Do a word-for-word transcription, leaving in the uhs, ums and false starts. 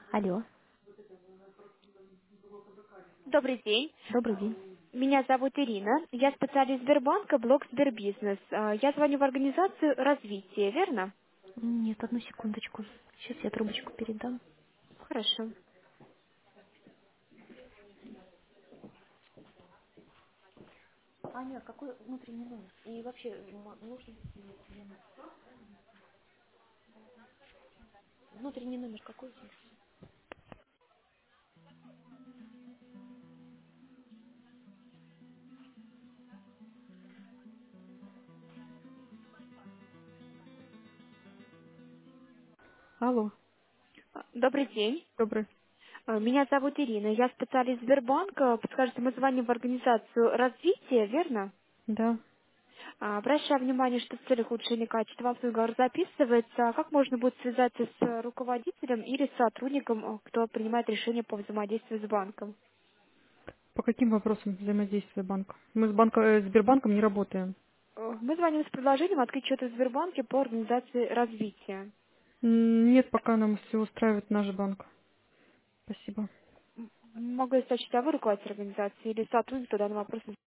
Алло, Добрый день. добрый день. Меня зовут Ирина. Я специалист Сбербанка, блок Сбербизнес. А, Я звоню в организацию развития, верно? Нет, одну секундочку. Сейчас я трубочку передам. Хорошо. Аня, какой внутренний номер? И вообще м- нужно внутренний номер какой здесь? Алло, А, Добрый день. добрый. А, Меня зовут Ирина. Я специалист Сбербанка. Подскажите, мы звоним в организацию развития, верно? Да. А, Обращаю внимание, что в целях улучшения качества обслуга записывается. А Как можно будет связаться с руководителем или с сотрудником, а, кто принимает решение по взаимодействию с банком? По каким вопросам взаимодействия банка? Мы с банка, э, Сбербанком не работаем. Э, Мы звоним с предложением открыть счет в Сбербанке по организации развития. М, Нет, пока нам все устраивает наш банк. Спасибо. Могу я сообщить, а вы руководитель организации или сотрудник по данному вопросу?